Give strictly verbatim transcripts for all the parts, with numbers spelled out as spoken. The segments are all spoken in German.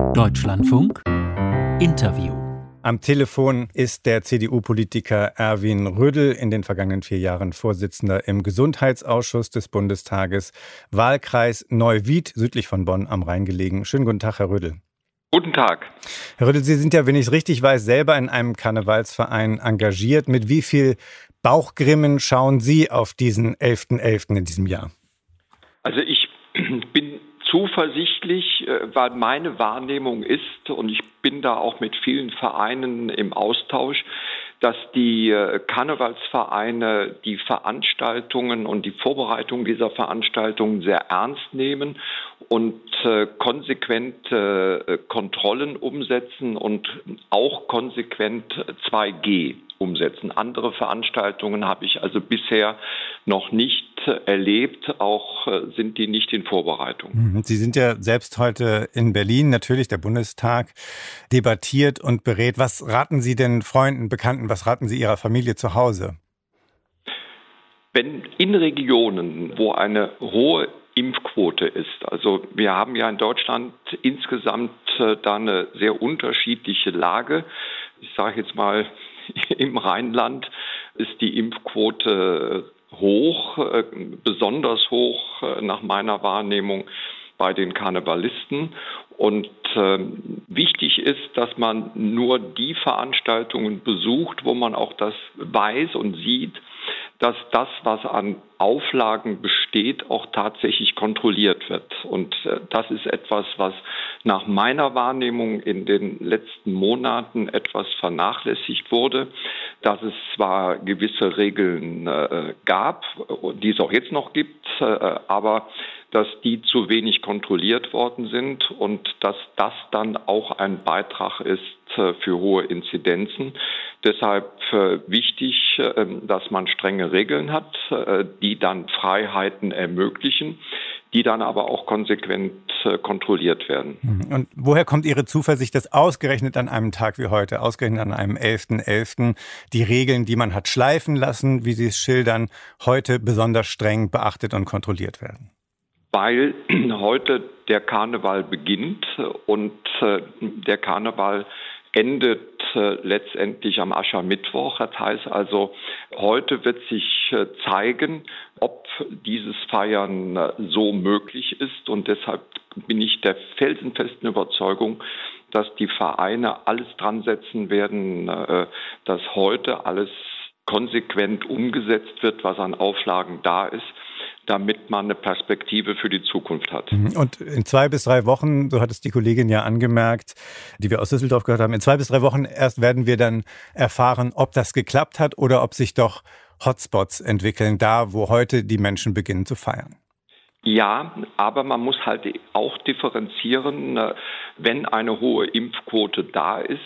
Deutschlandfunk Interview. Am Telefon ist der C D U-Politiker Erwin Rödl, in den vergangenen vier Jahren Vorsitzender im Gesundheitsausschuss des Bundestages, Wahlkreis Neuwied, südlich von Bonn am Rhein gelegen. Schönen guten Tag, Herr Rödl. Guten Tag. Herr Rödl, Sie sind ja, wenn ich es richtig weiß, selber in einem Karnevalsverein engagiert. Mit wie viel Bauchgrimmen schauen Sie auf diesen elften elften in diesem Jahr? Also ich bin zuversichtlich, weil meine Wahrnehmung ist, und ich bin da auch mit vielen Vereinen im Austausch, dass die Karnevalsvereine die Veranstaltungen und die Vorbereitung dieser Veranstaltungen sehr ernst nehmen und konsequent Kontrollen umsetzen und auch konsequent zwei G umsetzen. Andere Veranstaltungen habe ich also bisher noch nicht erlebt, auch sind die nicht in Vorbereitung. Sie sind ja selbst heute in Berlin, natürlich der Bundestag debattiert und berät. Was raten Sie denn Freunden, Bekannten, was raten Sie Ihrer Familie zu Hause? Wenn in Regionen, wo eine hohe Impfquote ist, also wir haben ja in Deutschland insgesamt da eine sehr unterschiedliche Lage. Ich sage jetzt mal, im Rheinland ist die Impfquote hoch, besonders hoch nach meiner Wahrnehmung bei den Karnevalisten. Und äh, wichtig ist, dass man nur die Veranstaltungen besucht, wo man auch das weiß und sieht, dass das, was an Auflagen besteht, auch tatsächlich kontrolliert wird. Und äh, das ist etwas, was nach meiner Wahrnehmung in den letzten Monaten etwas vernachlässigt wurde, dass es zwar gewisse Regeln äh, gab, die es auch jetzt noch gibt, äh, aber dass die zu wenig kontrolliert worden sind und dass das dann auch ein Beitrag ist für hohe Inzidenzen. Deshalb wichtig, dass man strenge Regeln hat, die dann Freiheiten ermöglichen, die dann aber auch konsequent kontrolliert werden. Und woher kommt Ihre Zuversicht, dass ausgerechnet an einem Tag wie heute, ausgerechnet an einem elften elften die Regeln, die man hat schleifen lassen, wie Sie es schildern, heute besonders streng beachtet und kontrolliert werden? Weil heute der Karneval beginnt und der Karneval endet letztendlich am Aschermittwoch. Das heißt also, heute wird sich zeigen, ob dieses Feiern so möglich ist. Und deshalb bin ich der felsenfesten Überzeugung, dass die Vereine alles dran setzen werden, dass heute alles konsequent umgesetzt wird, was an Auflagen da ist, damit man eine Perspektive für die Zukunft hat. Und in zwei bis drei Wochen, so hat es die Kollegin ja angemerkt, die wir aus Düsseldorf gehört haben, in zwei bis drei Wochen erst werden wir dann erfahren, ob das geklappt hat oder ob sich doch Hotspots entwickeln, da wo heute die Menschen beginnen zu feiern. Ja, aber man muss halt auch differenzieren, wenn eine hohe Impfquote da ist,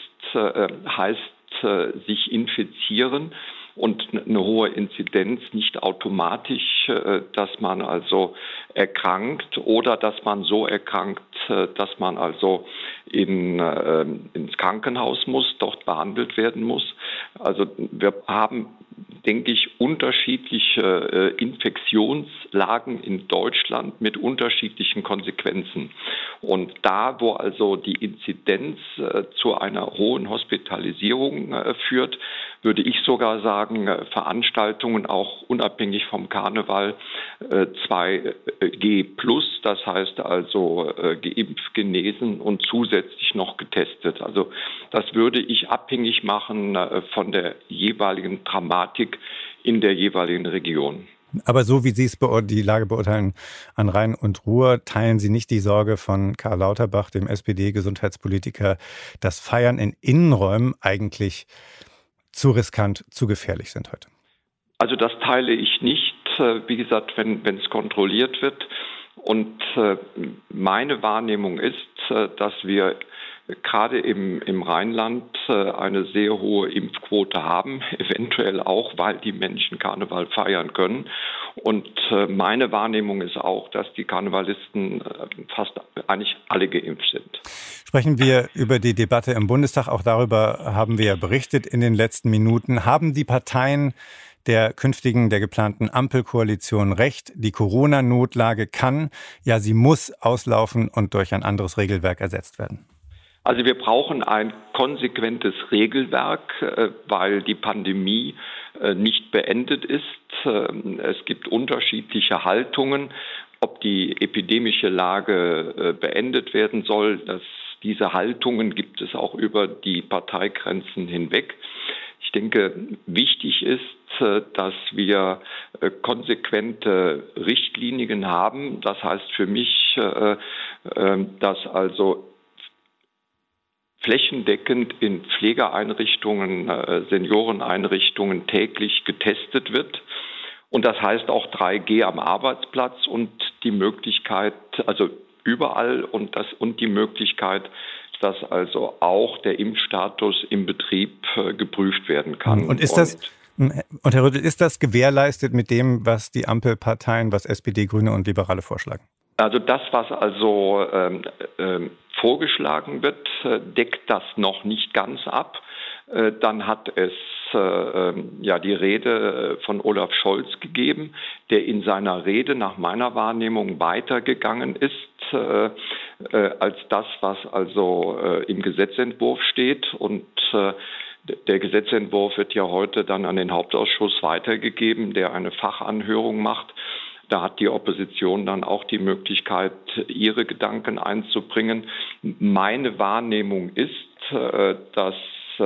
heißt sich infizieren und eine hohe Inzidenz nicht automatisch, dass man also erkrankt oder dass man so erkrankt, dass man also in, ins Krankenhaus muss, dort behandelt werden muss. Also wir haben, denke ich, unterschiedliche Infektionslagen in Deutschland mit unterschiedlichen Konsequenzen. Und da, wo also die Inzidenz zu einer hohen Hospitalisierung führt, würde ich sogar sagen, Veranstaltungen auch unabhängig vom Karneval zwei G plus, das heißt also geimpft, genesen und zusätzlich noch getestet. Also das würde ich abhängig machen von der jeweiligen Dramatik in der jeweiligen Region. Aber so wie Sie es die Lage beurteilen an Rhein und Ruhr, teilen Sie nicht die Sorge von Karl Lauterbach, dem S P D-Gesundheitspolitiker, dass Feiern in Innenräumen eigentlich zu riskant, zu gefährlich sind heute? Also das teile ich nicht. Wie gesagt, wenn wenn es kontrolliert wird. Und meine Wahrnehmung ist, dass wir gerade im, im Rheinland eine sehr hohe Impfquote haben, eventuell auch, weil die Menschen Karneval feiern können. Und meine Wahrnehmung ist auch, dass die Karnevalisten fast eigentlich alle geimpft sind. Sprechen wir über die Debatte im Bundestag. Auch darüber haben wir ja berichtet in den letzten Minuten. Haben die Parteien der künftigen, der geplanten Ampelkoalition recht? Die Corona-Notlage kann, ja sie muss auslaufen und durch ein anderes Regelwerk ersetzt werden. Also wir brauchen ein konsequentes Regelwerk, weil die Pandemie nicht beendet ist. Es gibt unterschiedliche Haltungen, ob die epidemische Lage beendet werden soll. Das, diese Haltungen gibt es auch über die Parteigrenzen hinweg. Ich denke, wichtig ist, dass wir konsequente Richtlinien haben. Das heißt für mich, dass also flächendeckend in Pflegeeinrichtungen, Senioreneinrichtungen täglich getestet wird. Und das heißt auch drei G am Arbeitsplatz und die Möglichkeit, also überall und das und die Möglichkeit, dass also auch der Impfstatus im Betrieb geprüft werden kann. Und ist das, und Herr Rüttel, ist das gewährleistet mit dem, was die Ampelparteien, was S P D, Grüne und Liberale vorschlagen? Also das, was also ähm, ähm, vorgeschlagen wird, äh, deckt das noch nicht ganz ab. Äh, dann hat es äh, ja die Rede von Olaf Scholz gegeben, der in seiner Rede nach meiner Wahrnehmung weitergegangen ist äh, äh, als das, was also äh, im Gesetzentwurf steht. Und äh, der Gesetzentwurf wird ja heute dann an den Hauptausschuss weitergegeben, der eine Fachanhörung macht. Da hat die Opposition dann auch die Möglichkeit, ihre Gedanken einzubringen. Meine Wahrnehmung ist, dass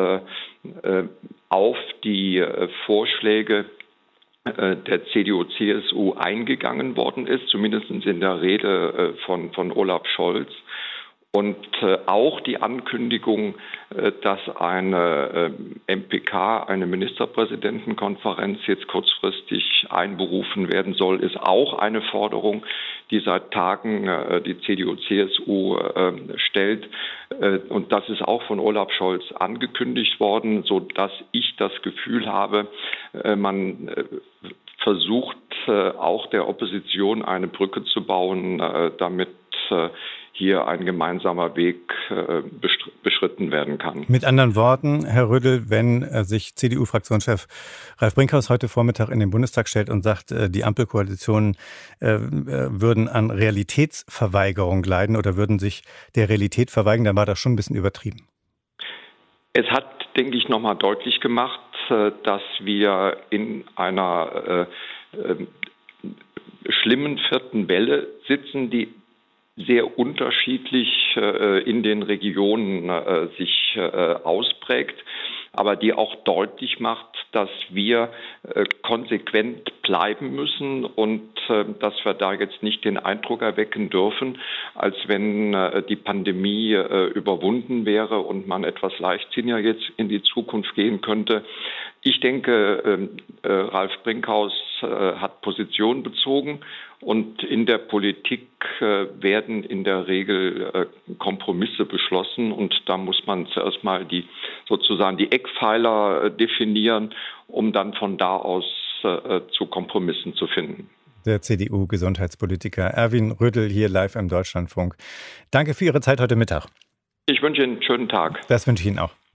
auf die Vorschläge der C D U C S U eingegangen worden ist, zumindest in der Rede von, von Olaf Scholz. Und äh, auch die Ankündigung, äh, dass eine äh, M P K, eine Ministerpräsidentenkonferenz, jetzt kurzfristig einberufen werden soll, ist auch eine Forderung, die seit Tagen äh, die C D U C S U äh, stellt. Äh, und das ist auch von Olaf Scholz angekündigt worden, so dass ich das Gefühl habe, äh, man äh, versucht äh, auch der Opposition eine Brücke zu bauen, äh, damit äh, hier ein gemeinsamer Weg äh, beschritten werden kann. Mit anderen Worten, Herr Rödel, wenn äh, sich C D U-Fraktionschef Ralf Brinkhaus heute Vormittag in den Bundestag stellt und sagt, äh, die Ampelkoalitionen äh, würden an Realitätsverweigerung leiden oder würden sich der Realität verweigern, dann war das schon ein bisschen übertrieben. Es hat, denke ich, nochmal deutlich gemacht, äh, dass wir in einer äh, äh, schlimmen vierten Welle sitzen, die sehr unterschiedlich äh, in den Regionen äh, sich äh, ausprägt, aber die auch deutlich macht, dass wir äh, konsequent bleiben müssen und äh, dass wir da jetzt nicht den Eindruck erwecken dürfen, als wenn äh, die Pandemie äh, überwunden wäre und man etwas leichtsinniger jetzt in die Zukunft gehen könnte. Ich denke, äh, äh, Ralf Brinkhaus äh, hat Position bezogen und in der Politik äh, werden in der Regel äh, Kompromisse beschlossen und da muss man zuerst mal die sozusagen die Eckpfeiler äh, definieren, um dann von da aus äh, zu Kompromissen zu finden. Der C D U-Gesundheitspolitiker Erwin Rödel hier live im Deutschlandfunk. Danke für Ihre Zeit heute Mittag. Ich wünsche Ihnen einen schönen Tag. Das wünsche ich Ihnen auch.